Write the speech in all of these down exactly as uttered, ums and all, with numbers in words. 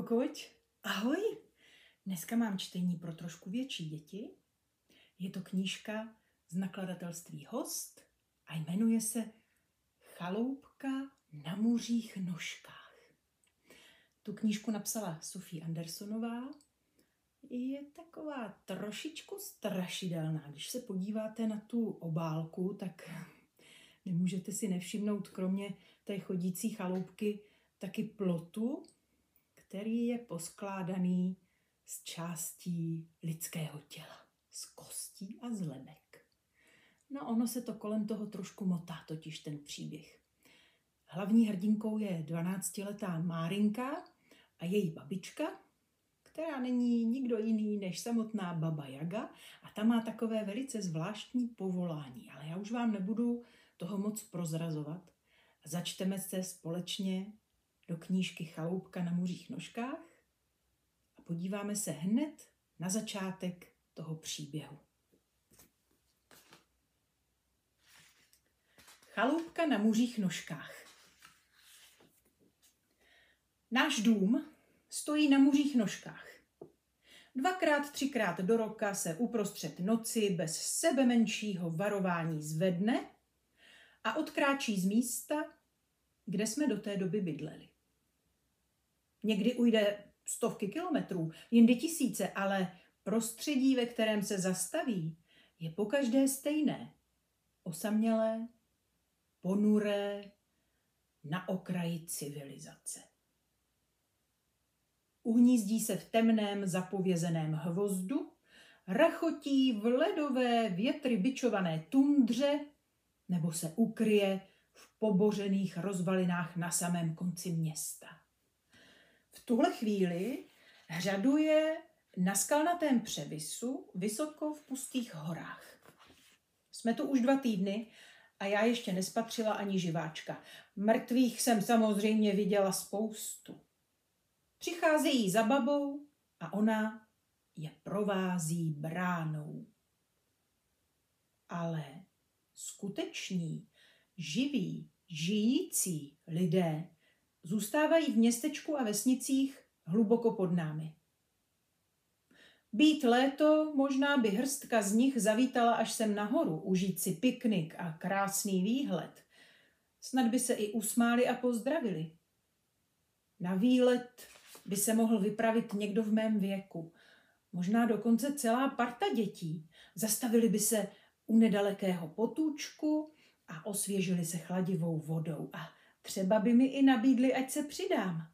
Kokoť, ahoj. Dneska mám čtení pro trošku větší děti. Je to knížka z nakladatelství Host a jmenuje se Chaloupka na muřích nožkách. Tu knížku napsala Sophie Andersonová. Je taková trošičku strašidelná. Když se podíváte na tu obálku, tak nemůžete si nevšimnout kromě té chodící chaloupky taky plotu, který je poskládaný z částí lidského těla, z kostí a z lebek. No ono se to kolem toho trošku motá, totiž ten příběh. Hlavní hrdinkou je dvanáctiletá Márinka a její babička, která není nikdo jiný než samotná Baba Jaga a ta má takové velice zvláštní povolání, ale já už vám nebudu toho moc prozrazovat. Začteme se společně do knížky Chaloupka na muřích nožkách a podíváme se hned na začátek toho příběhu. Chaloupka na muřích nožkách. Náš dům stojí na muřích nožkách. Dvakrát, třikrát do roka se uprostřed noci bez sebemenšího varování zvedne a odkráčí z místa, kde jsme do té doby bydleli. Někdy ujde stovky kilometrů, jindy tisíce, ale prostředí, ve kterém se zastaví, je pokaždé stejné. Osamělé, ponuré, na okraji civilizace. Uhnízdí se v temném zapovězeném hvozdu, rachotí v ledové větry bičované tundře nebo se ukryje v pobořených rozvalinách na samém konci města. V tuhle chvíli hřaduje na skalnatém převisu vysoko v pustých horách. Jsme tu už dva týdny a já ještě nespatřila ani živáčka. Mrtvých jsem samozřejmě viděla spoustu. Přicházejí za babou a ona je provází bránou. Ale skuteční, živí, žijící lidé zůstávají v městečku a vesnicích hluboko pod námi. Být léto, možná by hrstka z nich zavítala až sem nahoru, užít si piknik a krásný výhled. Snad by se i usmáli a pozdravili. Na výlet by se mohl vypravit někdo v mém věku. Možná dokonce celá parta dětí. Zastavili by se u nedalekého potůčku a osvěžili se chladivou vodou. A třeba by mi i nabídli, ať se přidám.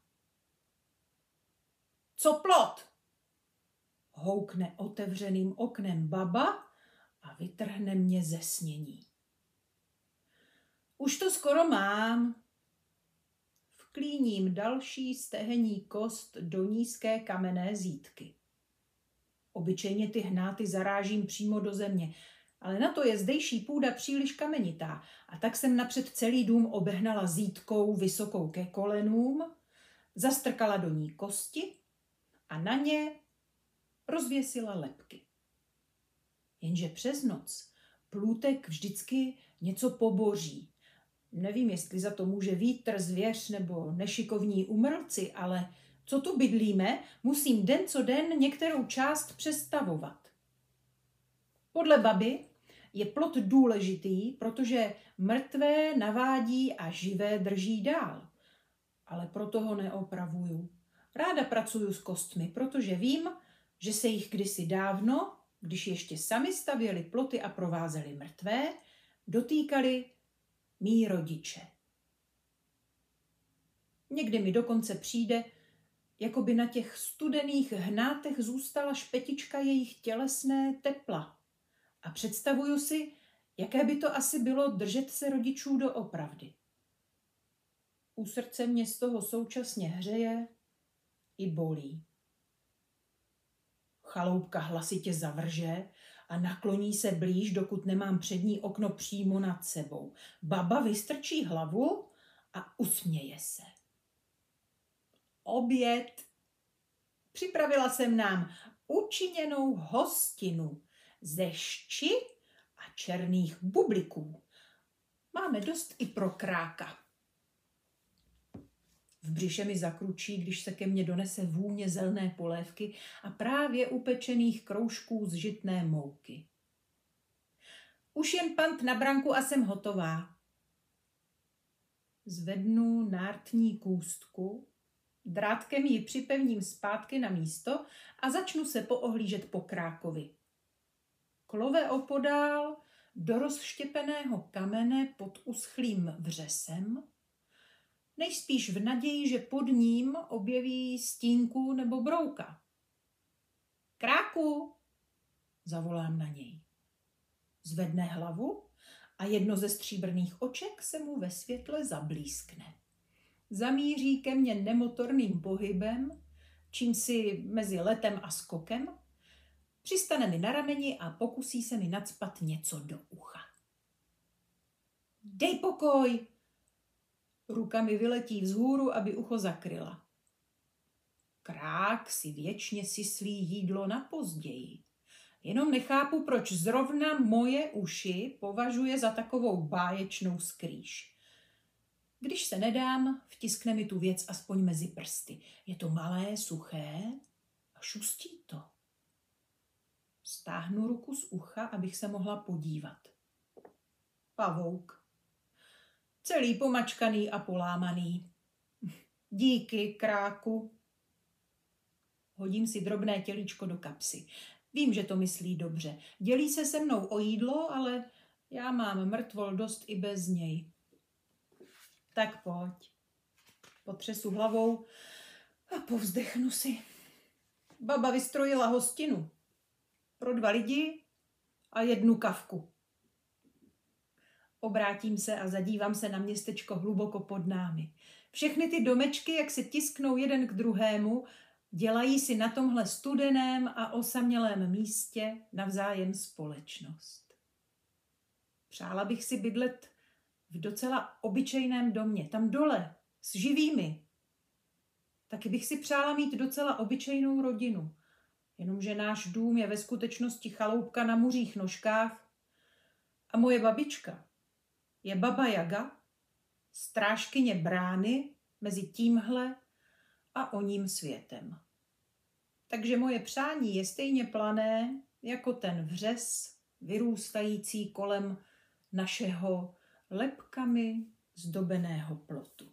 Co plot? Houkne otevřeným oknem baba a vytrhne mě ze snění. Už to skoro mám. Vklíním další stehenní kost do nízké kamenné zítky. Obyčejně ty hnáty zarážím přímo do země, ale na to je zdejší půda příliš kamenitá a tak jsem napřed celý dům obehnala zítkou vysokou ke kolenům, zastrkala do ní kosti a na ně rozvěsila lebky. Jenže přes noc plůtek vždycky něco poboří. Nevím, jestli za to může vítr, zvěř nebo nešikovní umrlci, ale co tu bydlíme, musím den co den některou část přestavovat. Podle baby je plot důležitý, protože mrtvé navádí a živé drží dál. Ale proto ho neopravuju. Ráda pracuju s kostmi, protože vím, že se jich kdysi dávno, když ještě sami stavěli ploty a provázeli mrtvé, dotýkali mí rodiče. Někdy mi dokonce přijde, jako by na těch studených hnátech zůstala špetička jejich tělesné tepla. A představuju si, jaké by to asi bylo držet se rodičů doopravdy. U srdce mě z toho současně hřeje i bolí. Chaloupka hlasitě zavrže a nakloní se blíž, dokud nemám přední okno přímo nad sebou. Baba vystrčí hlavu a usměje se. Oběd. Připravila jsem nám učiněnou hostinu ze šči a černých bubliků. Máme dost i pro kráka. V břiše mi zakručí, když se ke mně donese vůně zelné polévky a právě upečených kroužků z žitné mouky. Už jen pant na branku a jsem hotová. Zvednu nártní kůstku, drátkem ji připevním zpátky na místo a začnu se poohlížet po Krákovi. Klove opodál do rozštěpeného kamene pod uschlým vřesem, nejspíš v naději, že pod ním objeví stínku nebo brouka. Kráku, zavolám na něj. Zvedne hlavu a jedno ze stříbrných oček se mu ve světle zablískne. Zamíří ke mně nemotorným pohybem, čím si mezi letem a skokem, přistane mi na rameni a pokusí se mi nacpat něco do ucha. Dej pokoj! Ruka mi vyletí vzhůru, aby ucho zakryla. Krák si věčně syslí jídlo na později. Jenom nechápu, proč zrovna moje uši považuje za takovou báječnou skrýš. Když se nedám, vtiskne mi tu věc aspoň mezi prsty. Je to malé, suché a šustí to. Stáhnu ruku z ucha, abych se mohla podívat. Pavouk. Celý pomačkaný a polámaný. Díky, Kráku. Hodím si drobné tělíčko do kapsy. Vím, že to myslí dobře. Dělí se se mnou o jídlo, ale já mám mrtvol dost i bez něj. Tak pojď. Potřesu hlavou a povzdechnu si. Baba vystrojila hostinu. Pro dva lidi a jednu kavku. Obrátím se a zadívám se na městečko hluboko pod námi. Všechny ty domečky, jak se tisknou jeden k druhému, dělají si na tomhle studeném a osamělém místě navzájem společnost. Přála bych si bydlet v docela obyčejném domě, tam dole, s živými. Taky bych si přála mít docela obyčejnou rodinu, jenomže náš dům je ve skutečnosti chaloupka na muřích nožkách a moje babička je Baba Jaga, strážkyně brány mezi tímhle a oním světem. Takže moje přání je stejně plané jako ten vřes vyrůstající kolem našeho lebkami zdobeného plotu.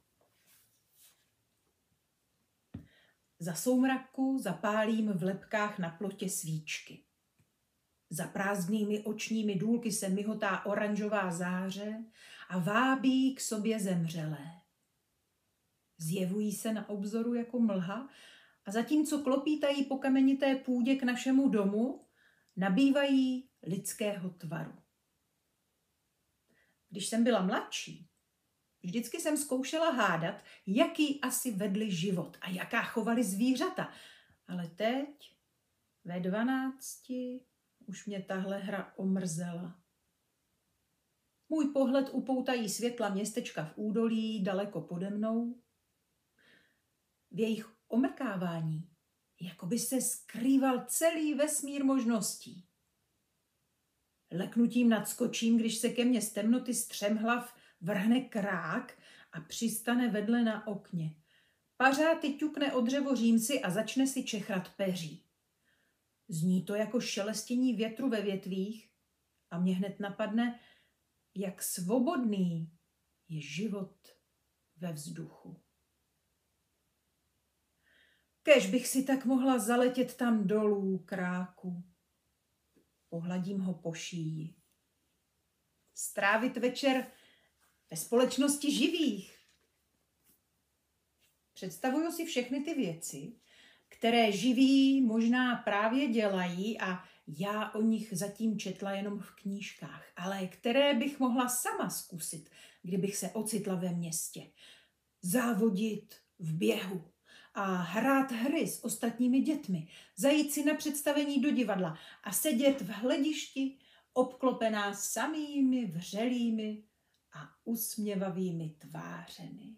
Za soumraku zapálím v lebkách na plotě svíčky. Za prázdnými očními důlky se mihotá oranžová záře a vábí k sobě zemřelé. Zjevují se na obzoru jako mlha a zatímco klopítají po kamenité půdě k našemu domu, nabývají lidského tvaru. Když jsem byla mladší, vždycky jsem zkoušela hádat, jaký asi vedli život a jaká chovali zvířata. Ale teď, ve dvanácti, už mě tahle hra omrzela. Můj pohled upoutají světla městečka v údolí daleko pode mnou. V jejich omrkávání jako by se skrýval celý vesmír možností. Leknutím nadskočím, když se ke mně z temnoty střemhlav vrhne krák a přistane vedle na okně. Pařáty ťukne o dřevo římsy a začne si čechrat peří. Zní to jako šelestění větru ve větvích a mě hned napadne, jak svobodný je život ve vzduchu. Kéž bych si tak mohla zaletět tam dolů, Kráku. Pohladím ho po šíji. Strávit večer ve společnosti živých. Představuju si všechny ty věci, které živí možná právě dělají a já o nich zatím četla jenom v knížkách, ale které bych mohla sama zkusit, kdybych se ocitla ve městě. Závodit v běhu a hrát hry s ostatními dětmi, zajít si na představení do divadla a sedět v hledišti obklopená samými vřelými a usměvavými tvářemi.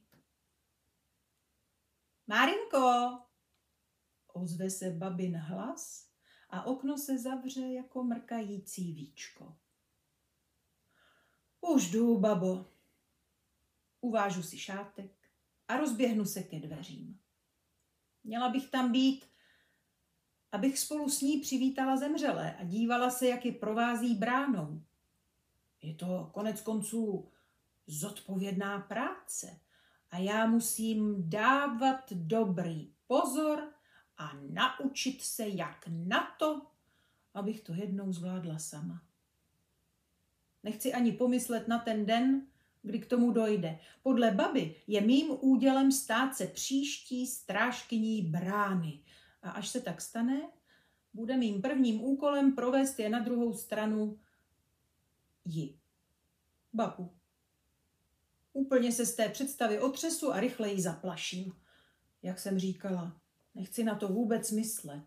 Márinko, ozve se babin hlas a okno se zavře jako mrkající víčko. Už jdu, babo. Uvážu si šátek a rozběhnu se ke dveřím. Měla bych tam být, abych spolu s ní přivítala zemřelé a dívala se, jak je provází bránou. Je to konec konců zodpovědná práce a já musím dávat dobrý pozor a naučit se, jak na to, abych to jednou zvládla sama. Nechci ani pomyslet na ten den, kdy k tomu dojde. Podle baby je mým údělem stát se příští strážkyní brány. A až se tak stane, bude mým prvním úkolem provést je na druhou stranu ji. Babu. Úplně se z té představy otřesu a rychle ji zaplaším. Jak jsem říkala, nechci na to vůbec myslet.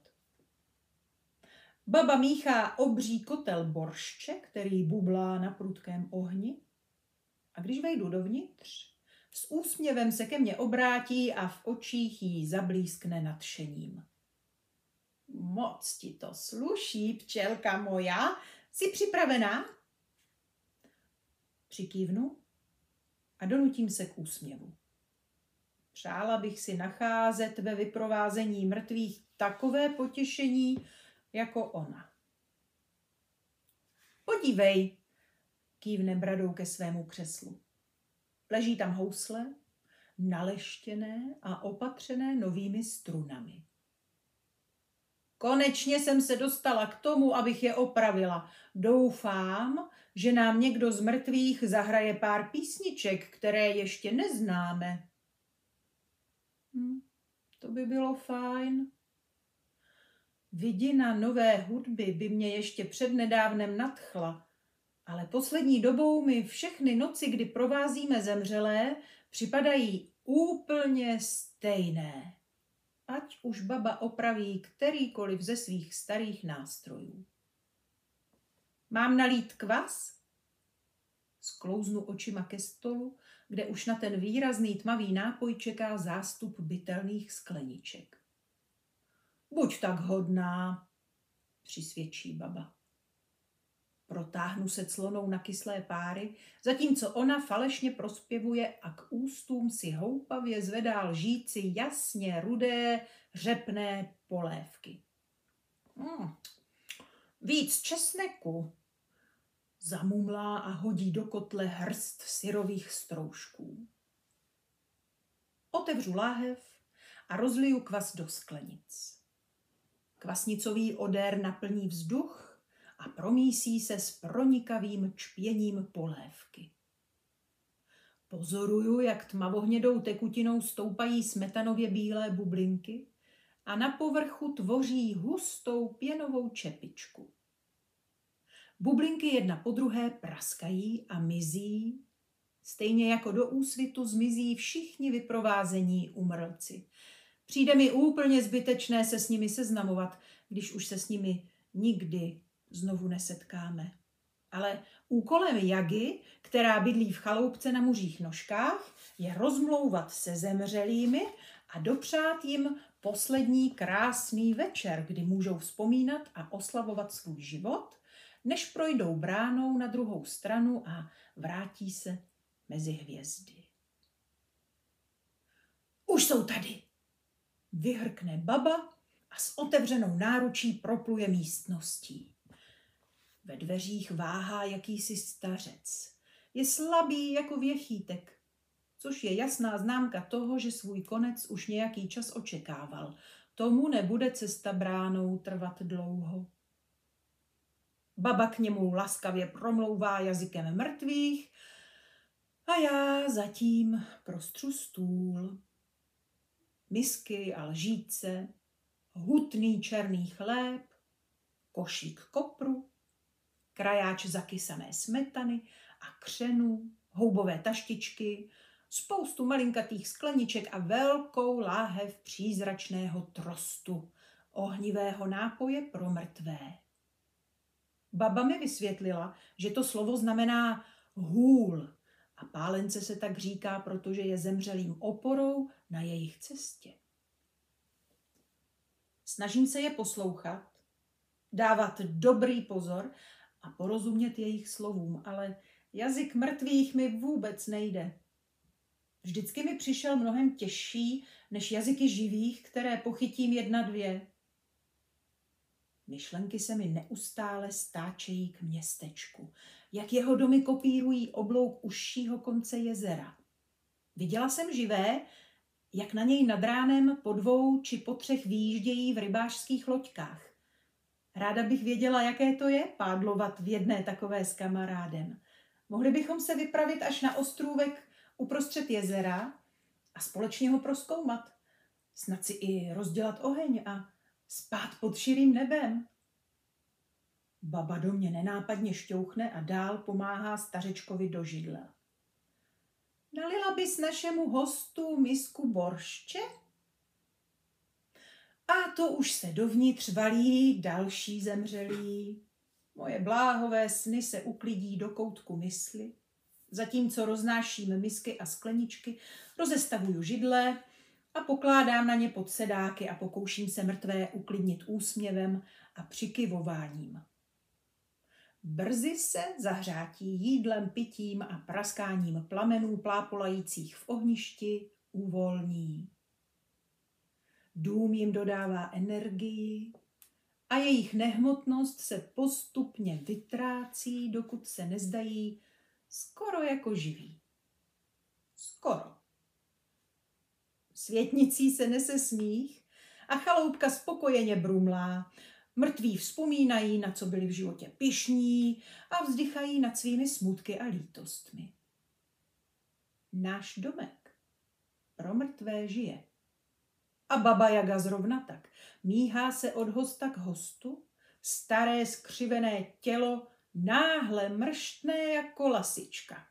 Baba míchá obří kotel boršče, který bublá na prudkém ohni. A když vejdu dovnitř, s úsměvem se ke mně obrátí a v očích jí zablískne nadšením. Moc ti to sluší, včelka moja. Jsi připravená? Přikývnu a donutím se k úsměvu. Přála bych si nacházet ve vyprovázení mrtvých takové potěšení jako ona. Podívej, kývne bradou ke svému křeslu. Leží tam housle, naleštěné a opatřené novými strunami. Konečně jsem se dostala k tomu, abych je opravila. Doufám, že nám někdo z mrtvých zahraje pár písniček, které ještě neznáme. Hm, to by bylo fajn. Vidina nové hudby by mě ještě přednedávnem nadchla, ale poslední dobou mi všechny noci, kdy provázíme zemřelé, připadají úplně stejné. Ať už baba opraví kterýkoliv ze svých starých nástrojů. Mám nalít kvas? Sklouznu očima ke stolu, kde už na ten výrazný tmavý nápoj čeká zástup bytelných skleniček. Buď tak hodná, přisvědčí baba. Protáhnu se clonou na kyslé páry, zatímco ona falešně prospěvuje a k ústům si houpavě zvedá lžíci jasně rudé řepné polévky. Hmm. Víc česneku, zamumlá a hodí do kotle hrst syrových stroužků. Otevřu láhev a rozliju kvas do sklenic. Kvasnicový odér naplní vzduch a promísí se s pronikavým čpěním polévky. Pozoruju, jak tmavohnědou tekutinou stoupají smetanově bílé bublinky a na povrchu tvoří hustou pěnovou čepičku. Bublinky jedna po druhé praskají a mizí, stejně jako do úsvitu zmizí všichni vyprovázení umrlci. Přijde mi úplně zbytečné se s nimi seznamovat, když už se s nimi nikdy znovu nesetkáme. Ale úkolem Jagy, která bydlí v chaloupce na Muřích Nožkách, je rozmlouvat se zemřelými a dopřát jim poslední krásný večer, kdy můžou vzpomínat a oslavovat svůj život, než projdou bránou na druhou stranu a vrátí se mezi hvězdy. Už jsou tady, vyhrkne baba a s otevřenou náručí propluje místností. Ve dveřích váhá jakýsi stařec. Je slabý jako věchýtek, což je jasná známka toho, že svůj konec už nějaký čas očekával. Tomu nebude cesta bránou trvat dlouho. Baba k němu laskavě promlouvá jazykem mrtvých a já zatím prostřu stůl. Misky a lžíce, hutný černý chléb, košík kopru, krajáč zakysané smetany a křenu, houbové taštičky, spoustu malinkatých skleniček a velkou láhev přízračného trostu, ohnivého nápoje pro mrtvé. Baba mi vysvětlila, že to slovo znamená hůl a pálence se tak říká, protože je zemřelým oporou na jejich cestě. Snažím se je poslouchat, dávat dobrý pozor a porozumět jejich slovům, ale jazyk mrtvých mi vůbec nejde. Vždycky mi přišel mnohem těžší než jazyky živých, které pochytím jedna dvě. Myšlenky se mi neustále stáčejí k městečku, jak jeho domy kopírují oblouk užšího konce jezera. Viděla jsem živé, jak na něj nad ránem po dvou či po třech výjíždějí v rybářských loďkách. Ráda bych věděla, jaké to je pádlovat v jedné takové s kamarádem. Mohli bychom se vypravit až na ostrůvek uprostřed jezera a společně ho prozkoumat. Snad si i rozdělat oheň a spát pod širým nebem. Baba do mě nenápadně šťouchne a dál pomáhá stařečkovi do židla. Nalila bys našemu hostu misku borště? A to už se dovnitř valí další zemřelí. Moje bláhové sny se uklidí do koutku mysli. Zatímco roznáším misky a skleničky, rozestavuju židle a pokládám na ně pod sedáky a pokouším se mrtvé uklidnit úsměvem a přikyvováním. Brzy se zahřátí jídlem, pitím a praskáním plamenů plápolajících v ohništi uvolní. Dům jim dodává energii a jejich nehmotnost se postupně vytrácí, dokud se nezdají skoro jako živí. Skoro. Světnicí se nese smích a chaloupka spokojeně brumlá. Mrtví vzpomínají, na co byli v životě pyšní a vzdychají nad svými smutky a lítostmi. Náš domek pro mrtvé žije. A baba Jaga zrovna tak. Míhá se od hosta k hostu, staré skřivené tělo náhle mrštné jako lasička.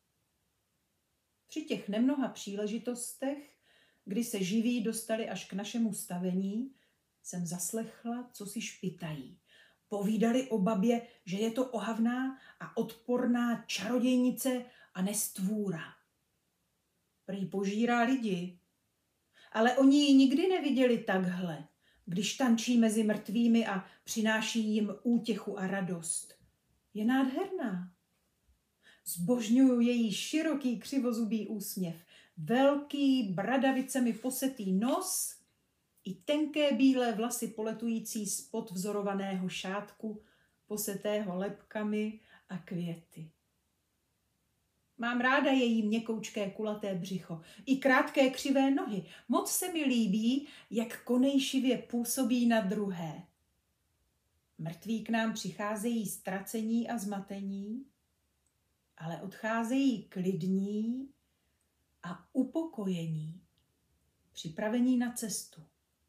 Při těch nemnoha příležitostech, kdy se živí dostali až k našemu stavení, jsem zaslechla, co si špitají. Povídali o babě, že je to ohavná a odporná čarodějnice a nestvůra. Prý požírá lidi, ale oni ji nikdy neviděli takhle, když tančí mezi mrtvými a přináší jim útěchu a radost. Je nádherná. Zbožňuju její široký křivozubý úsměv, velký bradavicemi posetý nos i tenké bílé vlasy poletující spod vzorovaného šátku, posetého lebkami a květy. Mám ráda její měkoučké kulaté břicho i krátké křivé nohy. Moc se mi líbí, jak konejšivě působí na druhé. Mrtví k nám přicházejí ztracení a zmatení, ale odcházejí klidní a upokojení, připravení na cestu.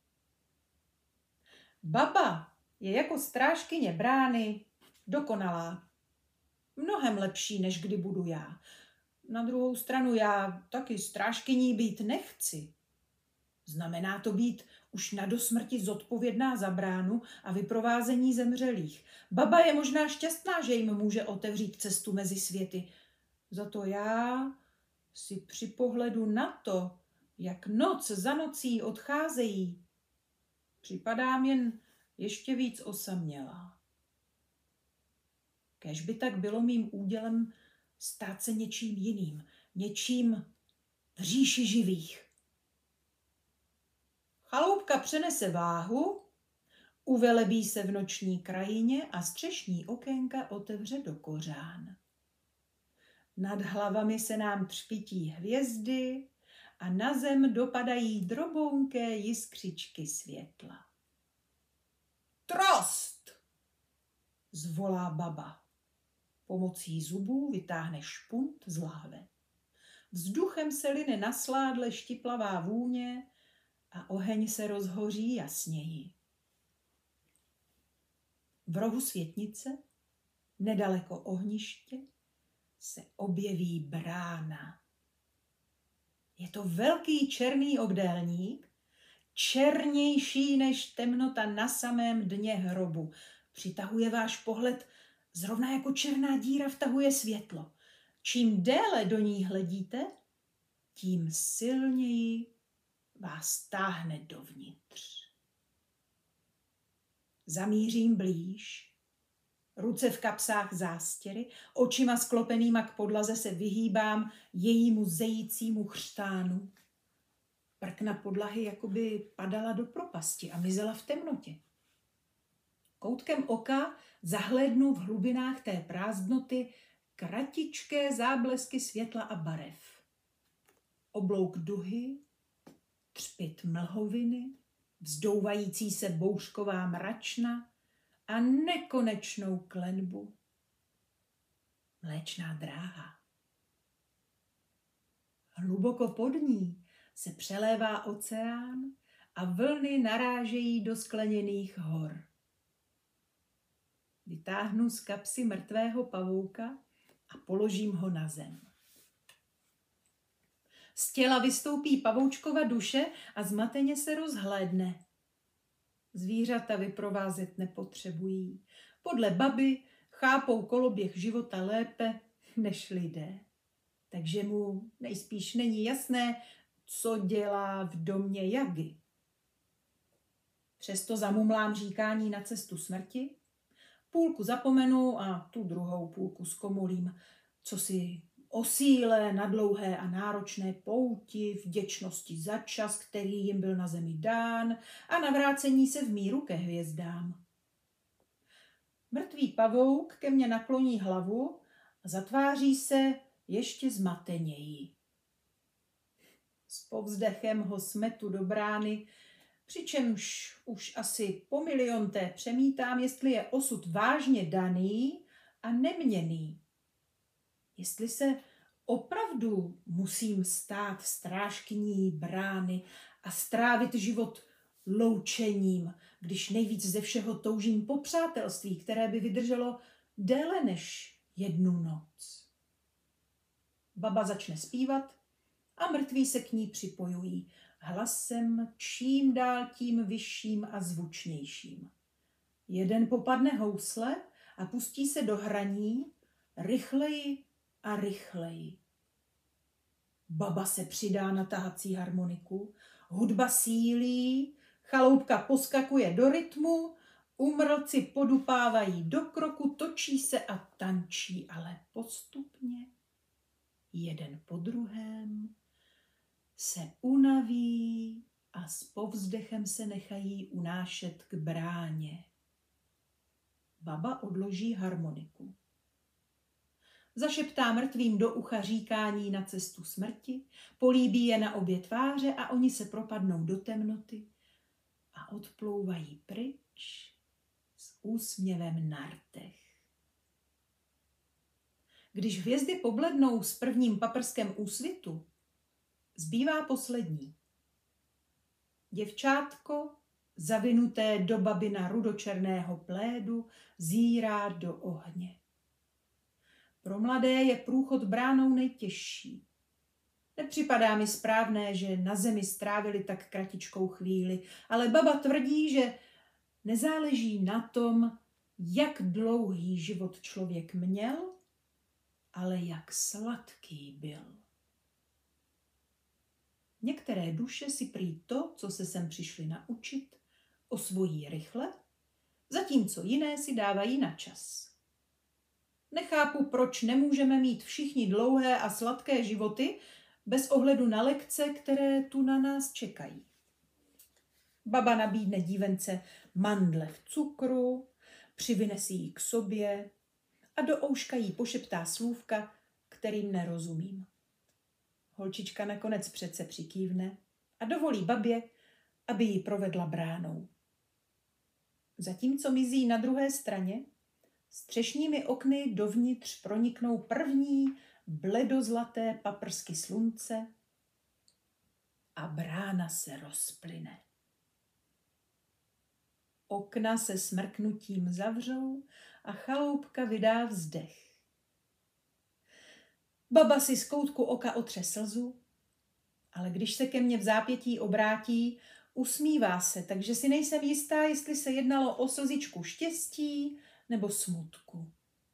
Baba je jako strážkyně brány dokonalá. Mnohem lepší, než kdy budu já. Na druhou stranu já taky strážkyní být nechci. Znamená to být už na dosmrti zodpovědná za bránu a vyprovázení zemřelých. Baba je možná šťastná, že jim může otevřít cestu mezi světy. Za to já si při pohledu na to, jak noc za nocí odcházejí, připadám jen ještě víc osamělá. Kéž by tak bylo mým údělem stát se něčím jiným, něčím v říši živých. Chaloupka přenese váhu, uvelebí se v noční krajině a střešní okénka otevře do kořán. Nad hlavami se nám třpití hvězdy a na zem dopadají drobounké jiskřičky světla. Trost! Zvolá baba. Pomocí zubů vytáhne špunt z láhve. Vzduchem se line nasládle štiplavá vůně a oheň se rozhoří jasněji. V rohu světnice, nedaleko ohniště, se objeví brána. Je to velký černý obdélník, černější než temnota na samém dně hrobu. Přitahuje váš pohled zrovna jako černá díra vtahuje světlo. Čím déle do ní hledíte, tím silněji vás táhne dovnitř. Zamířím blíž Ruce v kapsách zástěry, očima sklopenýma k podlaze se vyhýbám jejímu zejícímu chřtánu. Prkna podlahy jakoby padala do propasti a mizela v temnotě. Koutkem oka zahlédnu v hlubinách té prázdnoty kratičké záblesky světla a barev. Oblouk duhy, třpyt mlhoviny, vzdouvající se bouřková mračna a nekonečnou klenbu. Mléčná dráha. Hluboko pod ní se přelévá oceán a vlny narážejí do skleněných hor. Vytáhnu z kapsy mrtvého pavouka a položím ho na zem. Z těla vystoupí pavoučkova duše a zmateně se rozhlédne. Zvířata vyprovázet nepotřebují. Podle baby chápou koloběh života lépe než lidé. Takže mu nejspíš není jasné, co dělá v domě Jagy. Přesto zamumlám říkání na cestu smrti, půlku zapomenu a tu druhou půlku zkomolím, co si o síle na dlouhé a náročné pouti, vděčnosti za čas, který jim byl na zemi dán a navrácení se v míru ke hvězdám. Mrtvý pavouk ke mně nakloní hlavu a zatváří se ještě zmateněji. S povzdechem ho smetu do brány, přičemž už asi po milionté přemítám, jestli je osud vážně daný a neměnný. Jestli se opravdu musím stát strážkyní brány a strávit život loučením, když nejvíc ze všeho toužím po přátelství, které by vydrželo déle než jednu noc. Baba začne zpívat a mrtví se k ní připojují hlasem čím dál tím vyšším a zvučnějším. Jeden popadne housle a pustí se do hraní rychleji a rychleji. Baba se přidá na tahací harmoniku, hudba sílí, chaloupka poskakuje do rytmu, umrlci podupávají do kroku, točí se a tančí, ale postupně, jeden po druhém, se unaví a s povzdechem se nechají unášet k bráně. Baba odloží harmoniku. Zašeptá mrtvým do ucha říkání na cestu smrti, políbí je na obě tváře a oni se propadnou do temnoty a odplouvají pryč s úsměvem na rtech. Když hvězdy poblednou s prvním paprskem úsvitu, zbývá poslední. Děvčátko, zavinuté do babina rudočerného plédu, zírá do ohně. Pro mladé je průchod bránou nejtěžší. Nepřipadá mi správné, že na zemi strávili tak kratičkou chvíli, ale baba tvrdí, že nezáleží na tom, jak dlouhý život člověk měl, ale jak sladký byl. Některé duše si prý to, co se sem přišli naučit, osvojí rychle, zatímco jiné si dávají na čas. Nechápu, proč nemůžeme mít všichni dlouhé a sladké životy bez ohledu na lekce, které tu na nás čekají. Baba nabídne dívence mandle v cukru, přivine si ji k sobě a do ouška jí pošeptá slůvka, kterým nerozumím. Holčička nakonec přece přikývne a dovolí babě, aby ji provedla bránou. Zatímco mizí na druhé straně, střešními okny dovnitř proniknou první bledozlaté paprsky slunce a brána se rozplyne. Okna se smrknutím zavřou a chaloupka vydá vzdech. Baba si z koutku oka otře slzu, ale když se ke mně v zápětí obrátí, usmívá se, takže si nejsem jistá, jestli se jednalo o slzičku štěstí nebo smutku.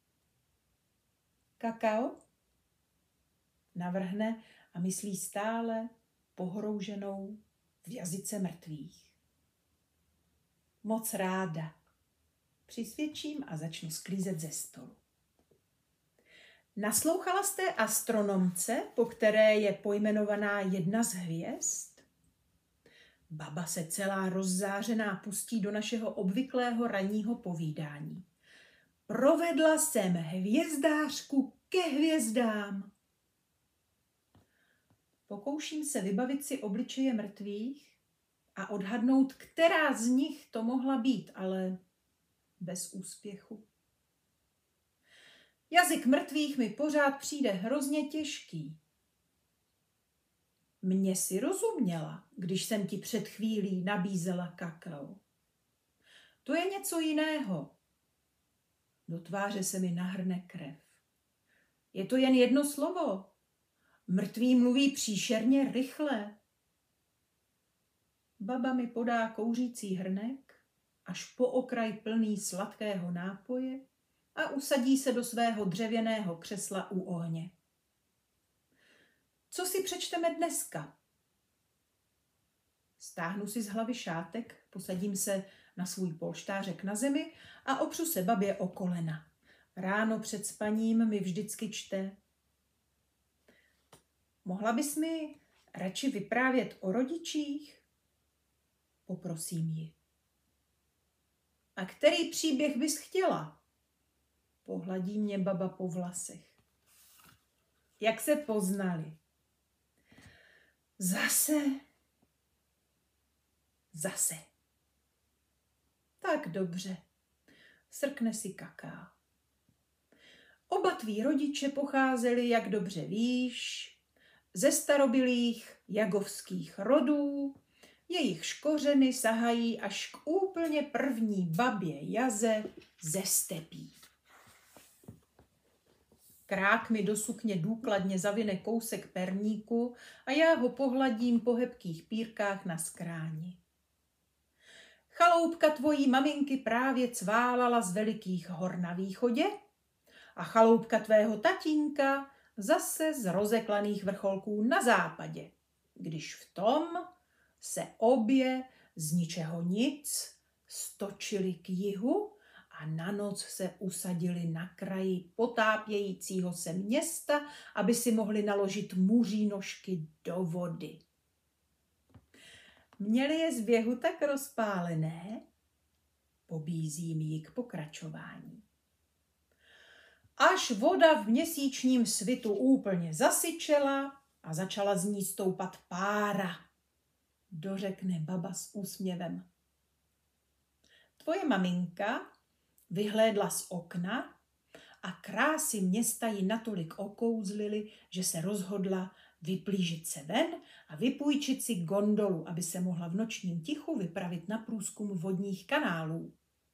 Kakao? Navrhne a myslí stále pohrouženou v jazyce mrtvých. Moc ráda. Přisvědčím a začnu sklízet ze stolu. Naslouchala jste astronomce, po které je pojmenovaná jedna z hvězd? Baba se celá rozzářená pustí do našeho obvyklého ranního povídání. Provedla jsem hvězdářku ke hvězdám. Pokouším se vybavit si obličeje mrtvých a odhadnout, která z nich to mohla být, ale bez úspěchu. Jazyk mrtvých mi pořád přijde hrozně těžký. Mně si rozuměla, když jsem ti před chvílí nabízela kakao. To je něco jiného. Do tváře se mi nahrne krev. Je to jen jedno slovo. Mrtví mluví příšerně rychle. Baba mi podá kouřící hrnek až po okraj plný sladkého nápoje a usadí se do svého dřevěného křesla u ohně. Co si přečteme dneska? Stáhnu si z hlavy šátek, posadím se na svůj polštářek na zemi a opřu se babě o kolena. Ráno před spaním mi vždycky čte. Mohla bys mi radši vyprávět o rodičích? Poprosím ji. A který příběh bys chtěla? Pohladí mě baba po vlasech. Jak se poznali? Zase. Zase. Tak dobře. Srkne si kaká. Oba tví rodiče pocházeli, jak dobře víš, ze starobylých jagovských rodů, jejichž kořeny sahají až k úplně první babě Jaze ze stepí. Krák mi do sukně důkladně zavine kousek perníku a já ho pohladím po hebkých pírkách na skráni. Chaloupka tvojí maminky právě cválala z velikých hor na východě a chaloupka tvého tatínka zase z rozeklaných vrcholků na západě, když v tom se obě z ničeho nic stočily k jihu a na noc se usadili na kraji potápějícího se města, aby si mohli naložit muří nožky do vody. Měli je z běhu tak rozpálené, pobízím ji k pokračování. Až voda v měsíčním svitu úplně zasyčela a začala z ní stoupat pára, dořekne baba s úsměvem. Tvoje maminka vyhlédla z okna a krásy města ji natolik okouzlily, že se rozhodla vyplížit se ven a vypůjčit si gondolu, aby se mohla v nočním tichu vypravit na průzkum vodních kanálů.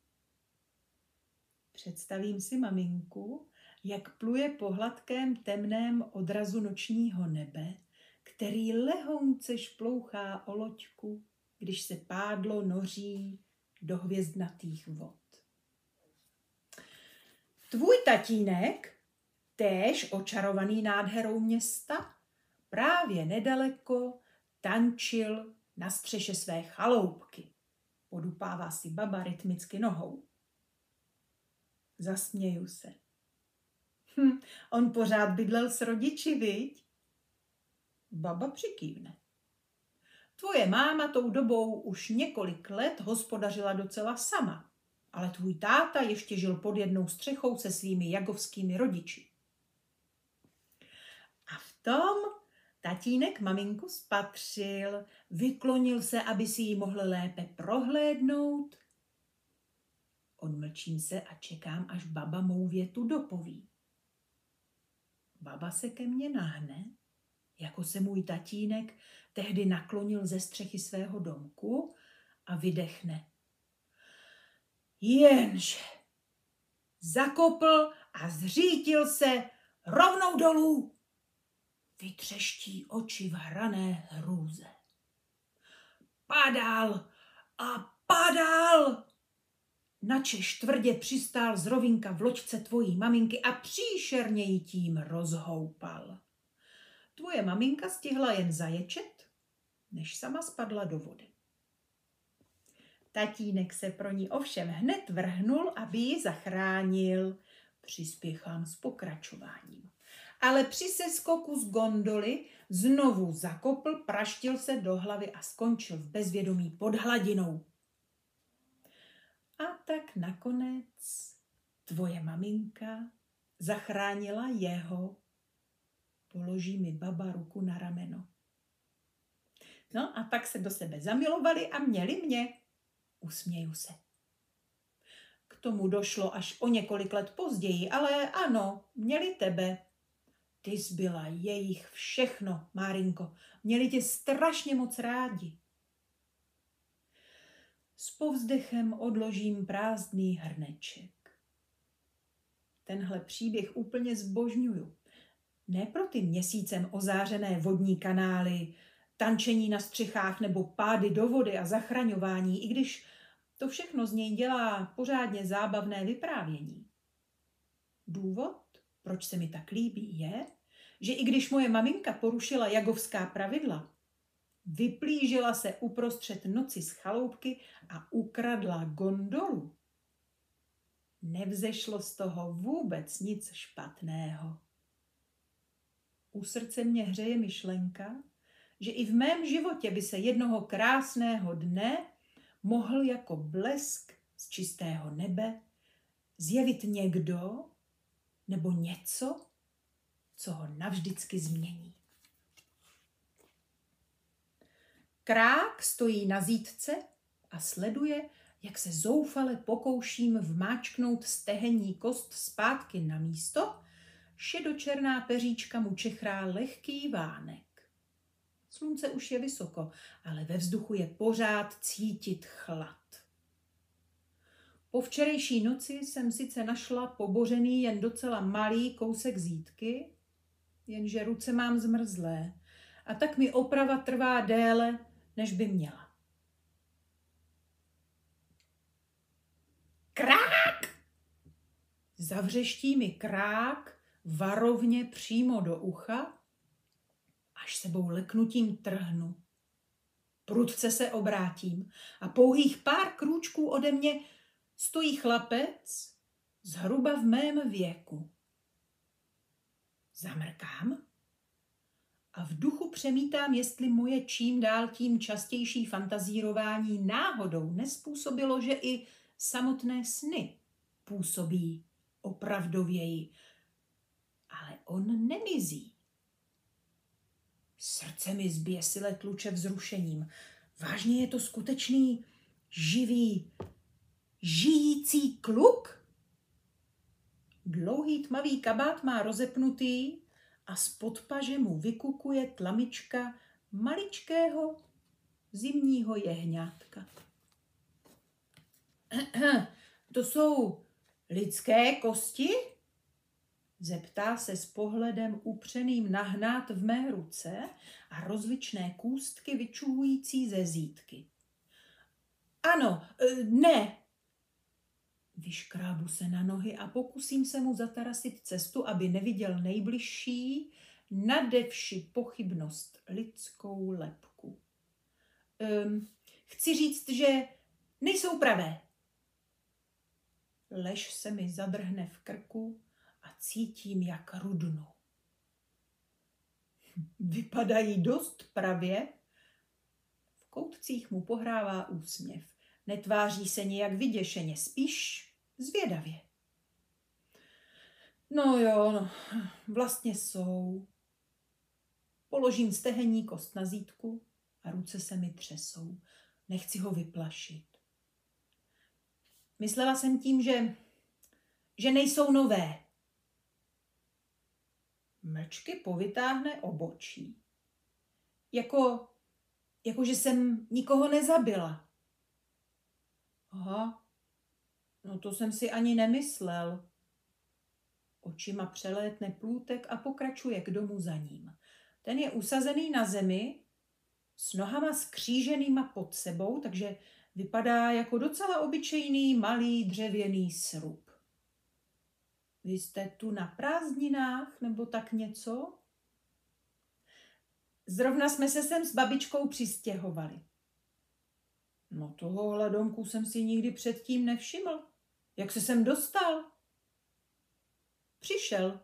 Představím si maminku, jak pluje po hladkém temném odrazu nočního nebe, který lehounce šplouchá o loďku, když se pádlo noří do hvězdnatých vod. Tvůj tatínek, též očarovaný nádherou města, právě nedaleko tančil na střeše své chaloupky. Podupává si baba rytmicky nohou. Zasměju se. Hm, on pořád bydlel s rodiči, viď? Baba přikývne. Tvoje máma tou dobou už několik let hospodařila docela sama, ale tvůj táta ještě žil pod jednou střechou se svými jagovskými rodiči. A v tom tatínek maminku spatřil, vyklonil se, aby si ji mohl lépe prohlédnout. Odmlčím se a čekám, až baba mou větu dopoví. Baba se ke mně nahne, jako se můj tatínek tehdy naklonil ze střechy svého domku a vydechne. Jenže zakopl a zřítil se rovnou dolů. Vytřeští oči v hrané hrůze. Padal a padal. Načež tvrdě přistál z rovínka v loďce tvojí maminky a příšerně ji tím rozhoupal. Tvoje maminka stihla jen zaječet, než sama spadla do vody. Tatínek se pro ní ovšem hned vrhnul, aby ji zachránil. Přispěchám s pokračováním. Ale při seskoku z gondoly znovu zakopl, praštil se do hlavy a skončil v bezvědomí pod hladinou. A tak nakonec tvoje maminka zachránila jeho. Položí mi baba ruku na rameno. No a pak se do sebe zamilovali a měli mě. Usměju se. K tomu došlo až o několik let později, ale ano, měli tebe. Ty jsi byla jejich všechno, Márinko. Měli tě strašně moc rádi. S povzdechem odložím prázdný hrneček. Tenhle příběh úplně zbožňuju. Ne pro ty měsícem ozářené vodní kanály, tančení na střechách nebo pády do vody a zachraňování, i když to všechno z něj dělá pořádně zábavné vyprávění. Důvod, proč se mi tak líbí, je, že i když moje maminka porušila jagovská pravidla, vyplížila se uprostřed noci z chaloupky a ukradla gondolu, nevzešlo z toho vůbec nic špatného. U srdce mě hřeje myšlenka, že i v mém životě by se jednoho krásného dne mohl jako blesk z čistého nebe zjevit někdo nebo něco, co ho navždycky změní. Krák stojí na zítce a sleduje, jak se zoufale pokouším vmáčknout stehenní kost zpátky na místo, šedočerná peříčka mu čechrá lehký vánek. Slunce už je vysoko, ale ve vzduchu je pořád cítit chlad. Po včerejší noci jsem sice našla pobořený jen docela malý kousek zítky, jenže ruce mám zmrzlé a tak mi oprava trvá déle, než by měla. Krák! Zavřeští mi krák varovně přímo do ucha, až sebou leknutím trhnu. Prudce se obrátím a pouhých pár krůčků ode mě stojí chlapec zhruba v mém věku. Zamrkám a v duchu přemítám, jestli moje čím dál tím častější fantazírování náhodou nespůsobilo, že i samotné sny působí opravdověji. Ale on nemizí. Srdce mi zběsile tluče vzrušením. Vážně je to skutečný, živý, žijící kluk? Dlouhý tmavý kabát má rozepnutý a spod paže mu vykukuje tlamička maličkého zimního jehňátka. To jsou lidské kosti? Zeptá se s pohledem upřeným na hnát v mé ruce a rozličné kůstky vyčuhující ze zítky. Ano, ne. Vyškrábu se na nohy a pokusím se mu zatarasit cestu, aby neviděl nejbližší, nadevši pochybnost lidskou lebku. Um, chci říct, že nejsou pravé. Lež se mi zadrhne v krku a cítím, jak rudnu. Vypadají dost pravě. V koutcích mu pohrává úsměv. Netváří se nijak vyděšeně, spíš zvědavě. No jo, no, vlastně jsou. Položím stehenní kost na zítku a ruce se mi třesou. Nechci ho vyplašit. Myslela jsem tím, že, že nejsou nové. Mlčky povytáhne obočí. Jako, jako že jsem nikoho nezabila. Aha, no to jsem si ani nemyslel. Očima přelétne plůtek a pokračuje k domu za ním. Ten je usazený na zemi, s nohama skříženýma pod sebou, takže vypadá jako docela obyčejný malý dřevěný srub. Vy jste tu na prázdninách nebo tak něco? Zrovna jsme se sem s babičkou přistěhovali. No tohohle domku jsem si nikdy předtím nevšiml. Jak se sem dostal? Přišel.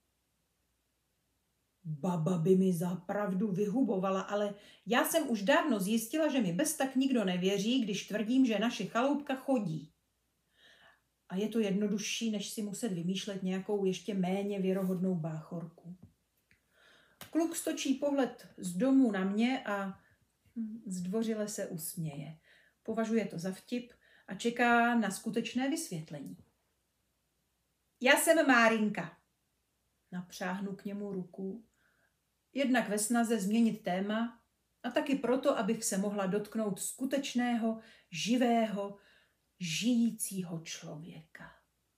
Baba by mi zapravdu vyhubovala, ale já jsem už dávno zjistila, že mi bez tak nikdo nevěří, když tvrdím, že naše chaloupka chodí. A je to jednodušší, než si muset vymýšlet nějakou ještě méně věrohodnou báchorku. Kluk stočí pohled z domu na mě a zdvořile se usměje. Považuje to za vtip a čeká na skutečné vysvětlení. Já jsem Márinka. Napřáhnu k němu ruku. Jednak ve snaze změnit téma a taky proto, abych se mohla dotknout skutečného, živého, žijícího člověka.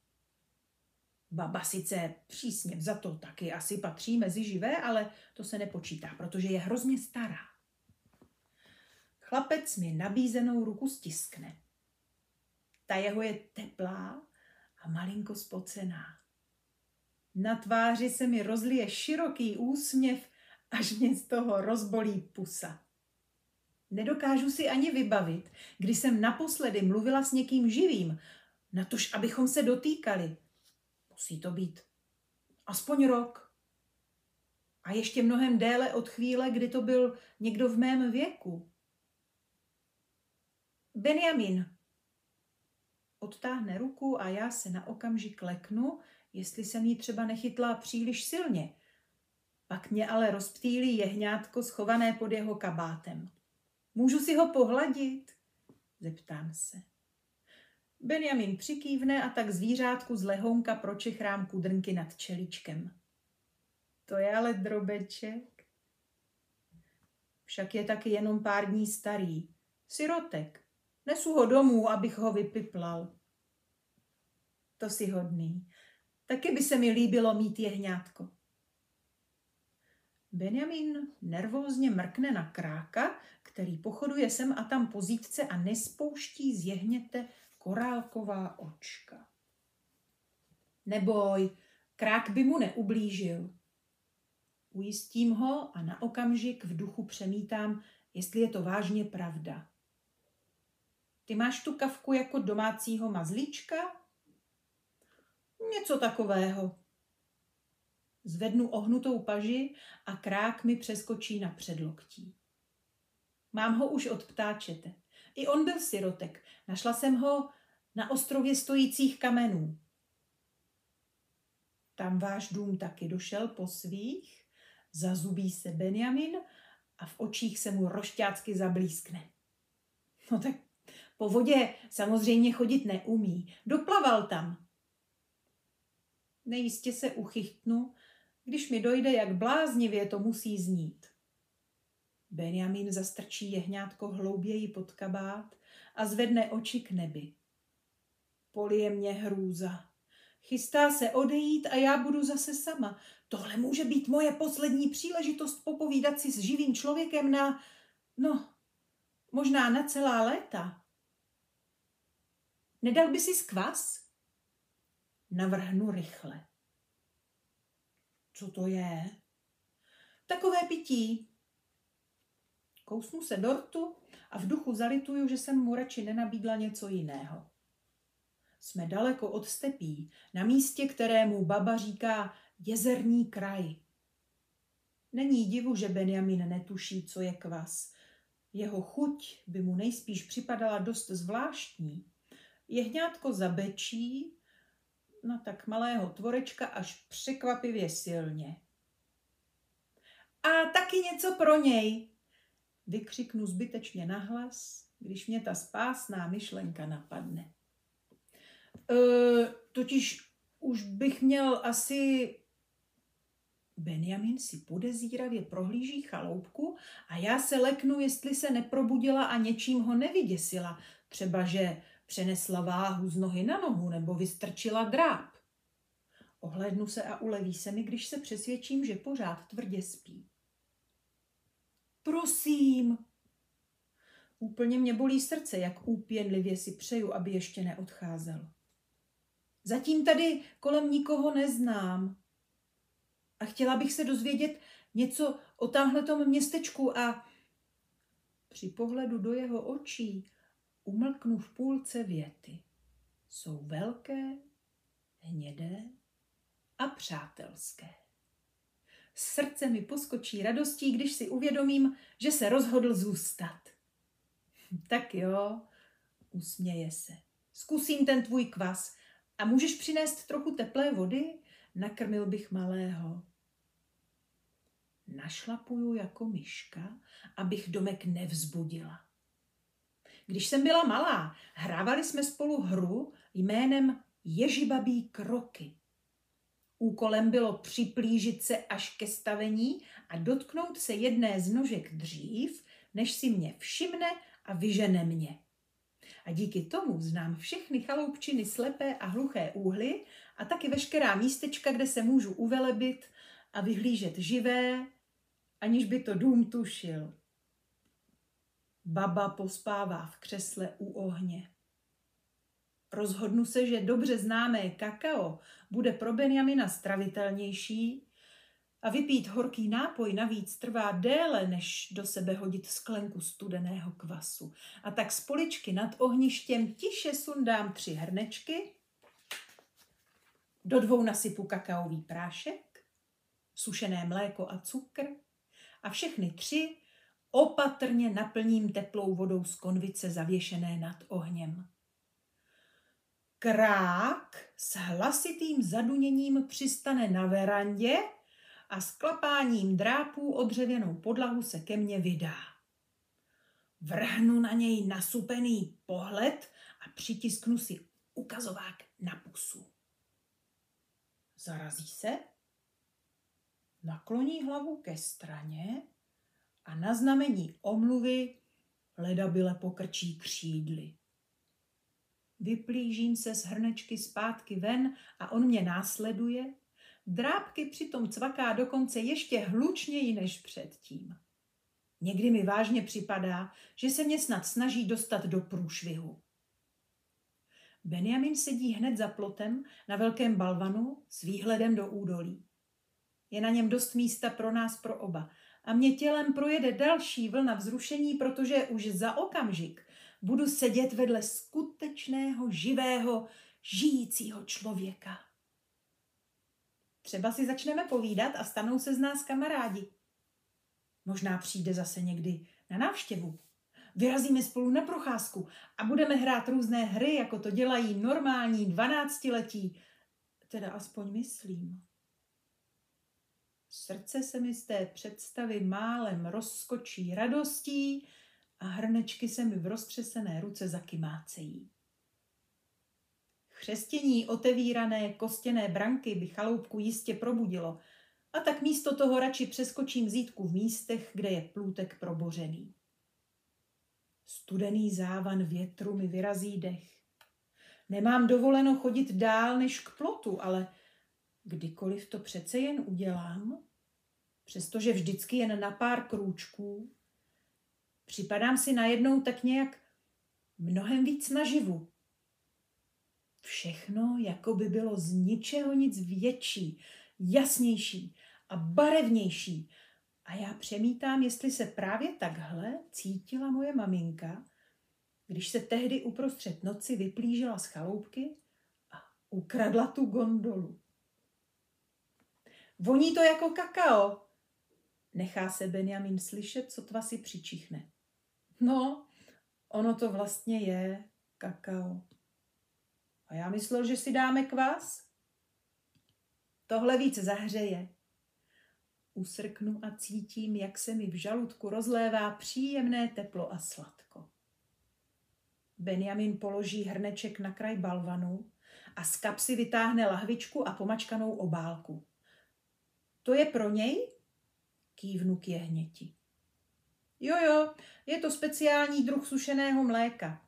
Baba sice přísně vzato taky asi patří mezi živé, ale to se nepočítá, protože je hrozně stará. Chlapec mi nabízenou ruku stiskne. Ta jeho je teplá a malinko spocená. Na tváři se mi rozlije široký úsměv, až mě z toho rozbolí pusa. Nedokážu si ani vybavit, kdy jsem naposledy mluvila s někým živým, natož abychom se dotýkali. Musí to být aspoň rok. A ještě mnohem déle od chvíle, kdy to byl někdo v mém věku. Benjamin. Odtáhne ruku a já se na okamžik leknu, jestli jsem ji třeba nechytla příliš silně. Pak mě ale rozptýlí jehňátko schované pod jeho kabátem. Můžu si ho pohladit? Zeptám se. Benjamin přikývne a tak zvířátku z lehounka pročechrám kudrnky nad čelíčkem. To je ale drobeček. Však je taky jenom pár dní starý. Sirotek. Nesu ho domů, abych ho vypiplal. To si hodný. Taky by se mi líbilo mít jehňátko. Benjamin nervózně mrkne na kráka, který pochoduje sem a tam po zítce a nespouští z jehněte korálková očka. Neboj, krák by mu neublížil. Ujistím ho a na okamžik v duchu přemítám, jestli je to vážně pravda. Ty máš tu kavku jako domácího mazlíčka? Něco takového. Zvednu ohnutou paži a krák mi přeskočí na předloktí. Mám ho už od ptáčete. I on byl sirotek. Našla jsem ho na ostrově stojících kamenů. Tam váš dům taky došel po svých, zazubí se Benjamin a v očích se mu rošťácky zablískne. No tak po vodě samozřejmě chodit neumí. Doplaval tam. Nejistě se uchychtnu, když mi dojde, jak bláznivě to musí znít. Benjamin zastrčí jehňátko hlouběji pod kabát a zvedne oči k nebi. Polije mě hrůza. Chystá se odejít a já budu zase sama. Tohle může být moje poslední příležitost popovídat si s živým člověkem na, no, možná na celá léta. Nedal by si skvas? Navrhnu rychle. Co to je? Takové pití. Kousnu se dortu a v duchu zalituju, že jsem mu radši nenabídla něco jiného. Jsme daleko od stepí, na místě, kterému baba říká jezerní kraj. Není divu, že Benjamin netuší, co je kvas. Jeho chuť by mu nejspíš připadala dost zvláštní. Jehňátko zabečí na tak malého tvorečka až překvapivě silně. A taky něco pro něj, vykřiknu zbytečně nahlas, když mě ta spásná myšlenka napadne. E, totiž už bych měl asi... Benjamin si podezíravě prohlíží chaloupku a já se leknu, jestli se neprobudila a něčím ho nevyděsila. Třeba, že přenesla váhu z nohy na nohu nebo vystrčila dráp. Ohlédnu se a uleví se mi, když se přesvědčím, že pořád tvrdě spí. Prosím. Úplně mě bolí srdce, jak úpěnlivě si přeju, aby ještě neodcházel. Zatím tady kolem nikoho neznám. A chtěla bych se dozvědět něco o tamhletom městečku a při pohledu do jeho očí umlknu v půlce věty. Jsou velké, hnědé a přátelské. Srdce mi poskočí radostí, když si uvědomím, že se rozhodl zůstat. Tak jo, usměje se. Zkusím ten tvůj kvas a můžeš přinést trochu teplé vody? Nakrmil bych malého. Našlapuju jako myška, abych domek nevzbudila. Když jsem byla malá, hrávali jsme spolu hru jménem Ježibabí kroky. Úkolem bylo připlížit se až ke stavení a dotknout se jedné z nožek dřív, než si mě všimne a vyžene mě. A díky tomu znám všechny chaloupčiny slepé a hluché úhly a taky veškerá místečka, kde se můžu uvelebit a vyhlížet živé, aniž by to dům tušil. Baba pospává v křesle u ohně. Rozhodnu se, že dobře známé kakao bude pro Benjamina stravitelnější a vypít horký nápoj navíc trvá déle, než do sebe hodit sklenku studeného kvasu. A tak z poličky nad ohništěm tiše sundám tři hrnečky, do dvou nasypu kakaový prášek, sušené mléko a cukr a všechny tři opatrně naplním teplou vodou z konvice zavěšené nad ohněm. Krák s hlasitým zaduněním přistane na verandě a s klapáním drápů o dřevěnou podlahu se ke mně vydá. Vrhnu na něj nasupený pohled a přitisknu si ukazovák na pusu. Zarazí se, nakloní hlavu ke straně a na znamení omluvy ledabyle pokrčí křídly. Vyplížím se z hrnečky zpátky ven a on mě následuje. Drápky přitom cvaká dokonce ještě hlučněji než předtím. Někdy mi vážně připadá, že se mě snad snaží dostat do průšvihu. Benjamin sedí hned za plotem na velkém balvanu s výhledem do údolí. Je na něm dost místa pro nás pro oba a mě tělem projede další vlna vzrušení, protože už za okamžik budu sedět vedle skutečného, živého, žijícího člověka. Třeba si začneme povídat a stanou se z nás kamarádi. Možná přijde zase někdy na návštěvu. Vyrazíme spolu na procházku a budeme hrát různé hry, jako to dělají normální dvanáctiletí. Teda aspoň myslím. Srdce se mi z té představy málem rozskočí radostí a hrnečky se mi v roztřesené ruce zakymácejí. Chřestění otevírané kostěné branky by chaloupku jistě probudilo, a tak místo toho radši přeskočím zítku v místech, kde je plůtek probořený. Studený závan větru mi vyrazí dech. Nemám dovoleno chodit dál než k plotu, ale kdykoliv to přece jen udělám, přestože vždycky jen na pár krůčků, připadám si najednou tak nějak mnohem víc naživu. Všechno jako by bylo z ničeho nic větší, jasnější a barevnější. A já přemítám, jestli se právě takhle cítila moje maminka, když se tehdy uprostřed noci vyplížila z chaloupky a ukradla tu gondolu. Voní to jako kakao. Nechá se Benjamin slyšet, sotva si přičichne. No, ono to vlastně je kakao. A já myslel, že si dáme kvas? Tohle víc zahřeje. Usrknu a cítím, jak se mi v žaludku rozlévá příjemné teplo a sladko. Benjamin položí hrneček na kraj balvanu a z kapsy vytáhne lahvičku a pomačkanou obálku. To je pro něj? Kývnu k jehněti. Jo, jo, je to speciální druh sušeného mléka.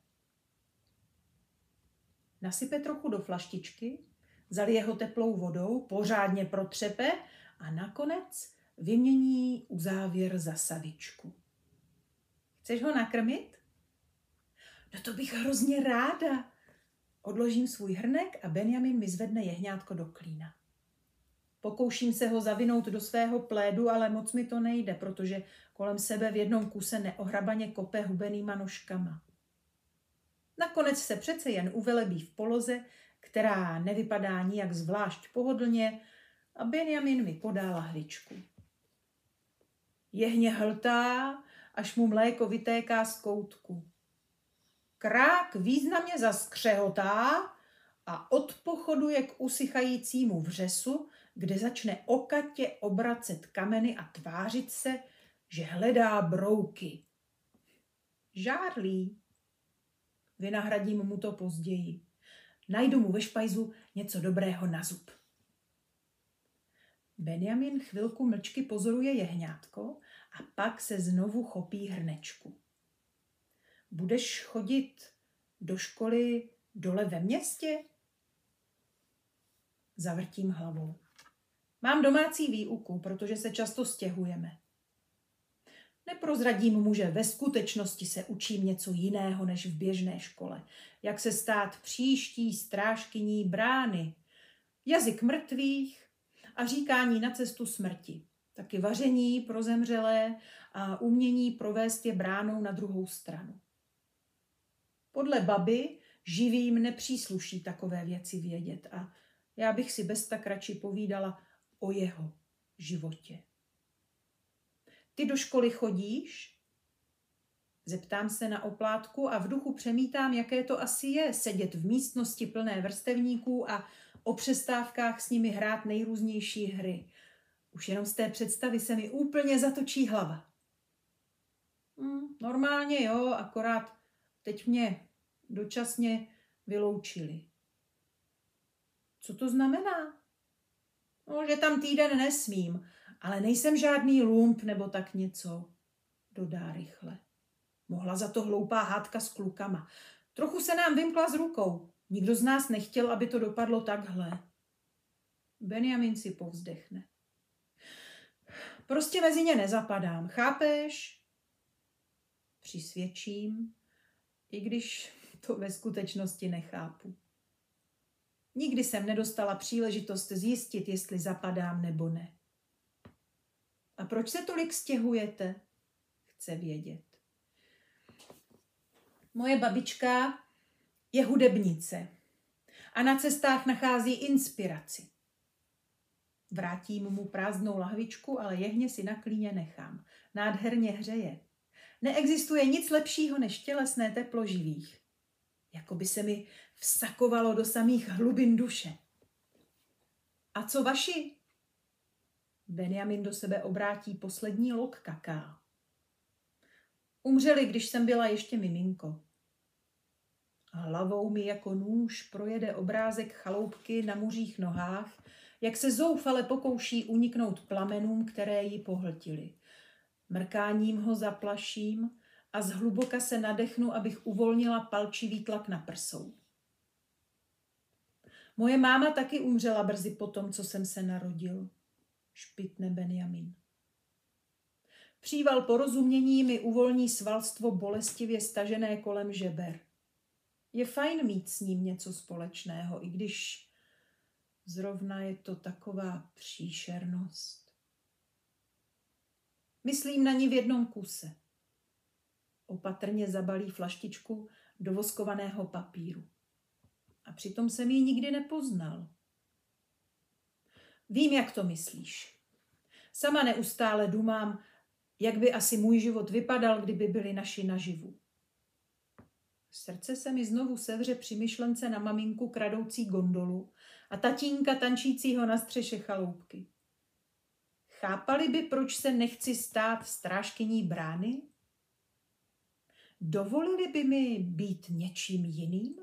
Nasype trochu do flaštičky, zalije ho teplou vodou, pořádně protřepe a nakonec vymění uzávěr za savičku. Chceš ho nakrmit? No to bych hrozně ráda. Odložím svůj hrnek a Benjamin mi zvedne jehňátko do klína. Pokouším se ho zavinout do svého plédu, ale moc mi to nejde, protože kolem sebe v jednom kuse neohrabaně kope hubenýma nožkama. Nakonec se přece jen uvelebí v poloze, která nevypadá nijak zvlášť pohodlně, a Benjamin mi podá lahvičku. Jehně hltá, až mu mléko vytéká z koutku. Krák významně zaskřehotá a odpochoduje k usychajícímu vřesu, kde začne okatě obracet kameny a tvářit se, že hledá brouky. Žárlí. Vynahradím mu to později. Najdu mu ve špajzu něco dobrého na zub. Benjamin chvilku mlčky pozoruje jehňátko a pak se znovu chopí hrnečku. Budeš chodit do školy dole ve městě? Zavrtím hlavou. Mám domácí výuku, protože se často stěhujeme. Neprozradím mu, že ve skutečnosti se učím něco jiného než v běžné škole. Jak se stát příští strážkyní brány, jazyk mrtvých a říkání na cestu smrti. Taky vaření pro zemřelé a umění provést je bránou na druhou stranu. Podle baby živým nepřísluší takové věci vědět a já bych si bez tak radši povídala o jeho životě. Ty do školy chodíš? Zeptám se na oplátku a v duchu přemítám, jaké to asi je sedět v místnosti plné vrstevníků a o přestávkách s nimi hrát nejrůznější hry. Už jenom z té představy se mi úplně zatočí hlava. Hmm, normálně jo, akorát teď mě dočasně vyloučili. Co to znamená? No, že tam týden nesmím, ale nejsem žádný lump nebo tak něco, dodá rychle. Mohla za to hloupá hádka s klukama. Trochu se nám vymkla z rukou. Nikdo z nás nechtěl, aby to dopadlo takhle. Benjamin si povzdechne. Prostě mezi ně nezapadám, chápeš? Přisvědčím, i když to ve skutečnosti nechápu. Nikdy jsem nedostala příležitost zjistit, jestli zapadám nebo ne. A proč se tolik stěhujete? Chce vědět. Moje babička je hudebnice a na cestách nachází inspiraci. Vrátím mu prázdnou lahvičku, ale jehně si na klíně nechám. Nádherně hřeje. Neexistuje nic lepšího než tělesné teplo živých. Jako by se mi vsakovalo do samých hlubin duše. A co vaši? Benjamin do sebe obrátí poslední lok kaká. Umřeli, když jsem byla ještě miminko. Hlavou mi jako nůž projede obrázek chaloupky na muřích nohách, jak se zoufale pokouší uniknout plamenům, které ji pohltily. Mrkáním ho zaplaším a zhluboka se nadechnu, abych uvolnila palčivý tlak na prsou. Moje máma taky umřela brzy po tom, co jsem se narodil, špitne Benjamin. Příval porozumění mi uvolní svalstvo bolestivě stažené kolem žeber. Je fajn mít s ním něco společného, i když zrovna je to taková příšernost. Myslím na ní v jednom kuse. Opatrně zabalí flaštičku do voskovaného papíru. A přitom jsem ji nikdy nepoznal. Vím, jak to myslíš. Sama neustále dumám, jak by asi můj život vypadal, kdyby byli naši naživu. Srdce se mi znovu sevře při myšlence na maminku kradoucí gondolu a tatínka tančícího na střeše chaloupky. Chápali by, proč se nechci stát strážkyní brány? Dovolili by mi být něčím jiným?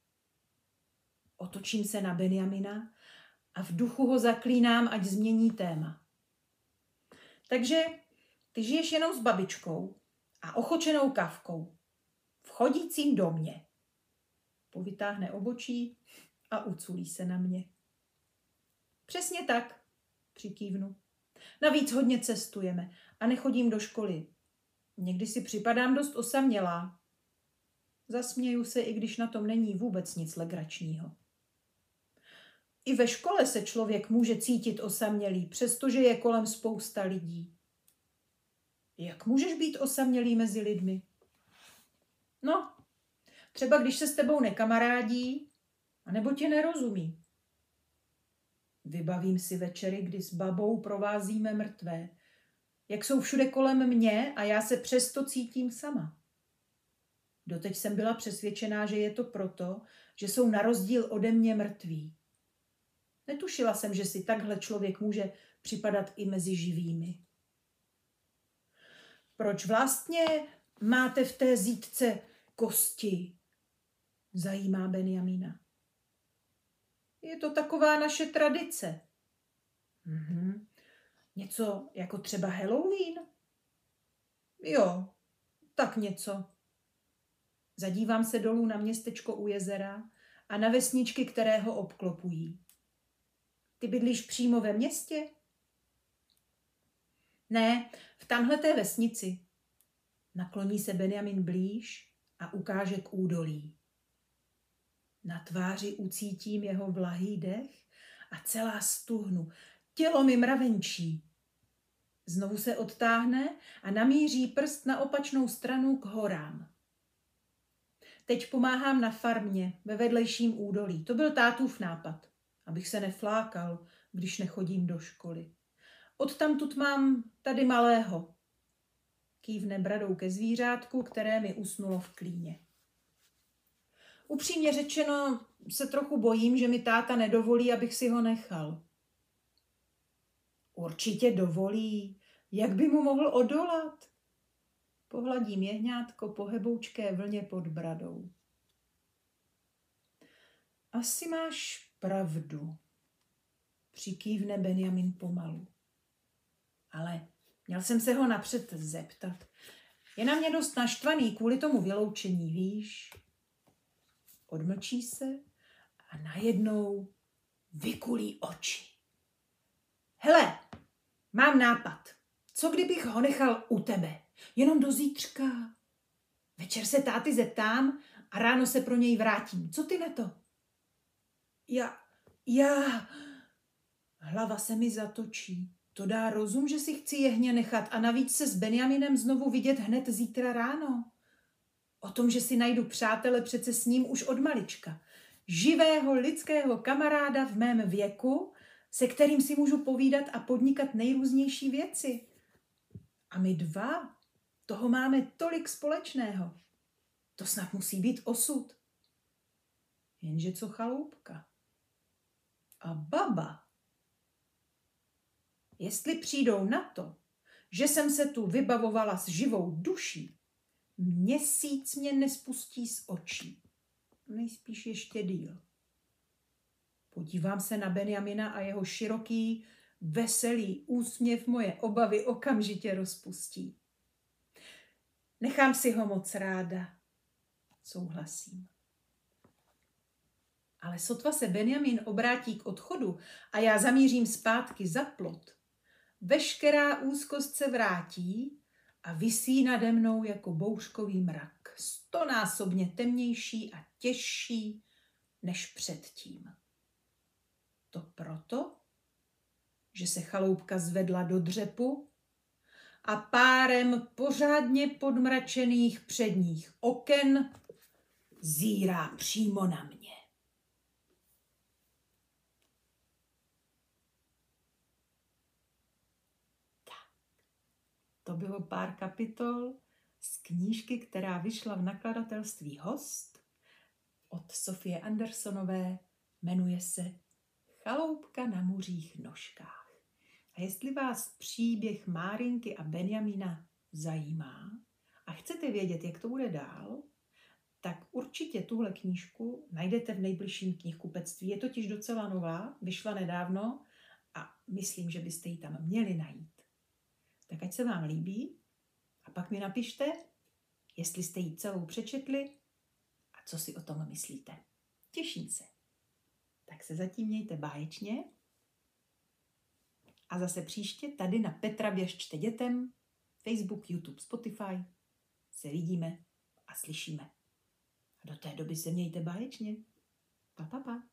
Otočím se na Benjamina a v duchu ho zaklínám, ať změní téma. Takže ty žiješ jenom s babičkou a ochočenou kavkou v chodícím domě. Povytáhne obočí a uculí se na mě. Přesně tak, přikývnu. Navíc hodně cestujeme a nechodím do školy. Někdy si připadám dost osamělá. Zasměju se, i když na tom není vůbec nic legračního. I ve škole se člověk může cítit osamělý, přestože je kolem spousta lidí. Jak můžeš být osamělý mezi lidmi? No, Třeba když se s tebou nekamarádí, anebo tě nerozumí. Vybavím si večery, kdy s babou provázíme mrtvé. Jak jsou všude kolem mě a já se přesto cítím sama. Doteď jsem byla přesvědčená, že je to proto, že jsou na rozdíl ode mě mrtví. Netušila jsem, že si takhle člověk může připadat i mezi živými. Proč vlastně máte v té zítce kosti? Zajímá Benjamína. Je to taková naše tradice. Mhm. Něco jako třeba Halloween? Jo, tak něco. Zadívám se dolů na městečko u jezera a na vesničky, které ho obklopují. Ty bydlíš přímo ve městě? Ne, v tamhleté vesnici. Nakloní se Benjamin blíž a ukáže k údolí. Na tváři ucítím jeho vlahý dech a celá stuhnu. Tělo mi mravenčí. Znovu se odtáhne a namíří prst na opačnou stranu k horám. Teď pomáhám na farmě ve vedlejším údolí. To byl tátův nápad, abych se neflákal, když nechodím do školy. Odtamtud mám tady malého. Kývne bradou ke zvířátku, které mi usnulo v klíně. Upřímně řečeno se trochu bojím, že mi táta nedovolí, abych si ho nechal. Určitě dovolí. Jak by mu mohl odolat? Pohladím jehňátko po heboučké vlně pod bradou. Asi máš pravdu, přikývne Benjamin pomalu. Ale měl jsem se ho napřed zeptat. Je na mě dost naštvaný kvůli tomu vyloučení, víš? Odmlčí se a najednou vykulí oči. Hele, mám nápad. Co kdybych ho nechal u tebe? Jenom do zítřka. Večer se táty zeptám a ráno se pro něj vrátím. Co ty na to? Já, já... Hlava se mi zatočí. To dá rozum, že si chci jehně nechat a navíc se s Benjaminem znovu vidět hned zítra ráno. O tom, že si najdu přátele, přece s ním už od malička. Živého lidského kamaráda v mém věku, se kterým si můžu povídat a podnikat nejrůznější věci. A my dva, toho máme tolik společného. To snad musí být osud. Jenže co chaloupka? A baba? Jestli přijdou na to, že jsem se tu vybavovala s živou duší, měsíc mě nespustí z očí. Nejspíš ještě díl. Podívám se na Benjamina a jeho široký, veselý úsměv moje obavy okamžitě rozpustí. Nechám si ho moc ráda. Souhlasím. Ale sotva se Benjamin obrátí k odchodu a já zamířím zpátky za plot, veškerá úzkost se vrátí a visí nade mnou jako bouřkový mrak, stonásobně temnější a těžší než předtím. To proto, že se chaloupka zvedla do dřepu a párem pořádně podmračených předních oken zírá přímo na mě. To bylo pár kapitol z knížky, která vyšla v nakladatelství Host od Sofie Andersonové, jmenuje se Chaloupka na muřích nožkách. A jestli vás příběh Márinky a Benjamina zajímá a chcete vědět, jak to bude dál, tak určitě tuhle knížku najdete v nejbližším knihkupectví. Je totiž docela nová, vyšla nedávno a myslím, že byste ji tam měli najít. Tak ať se vám líbí a pak mi napište, jestli jste ji celou přečetli a co si o tom myslíte. Těším se. Tak se zatím mějte báječně a zase příště tady na Petra Běž čte dětem, Facebook, YouTube, Spotify se vidíme a slyšíme. A do té doby se mějte báječně. Pa, pa, pa.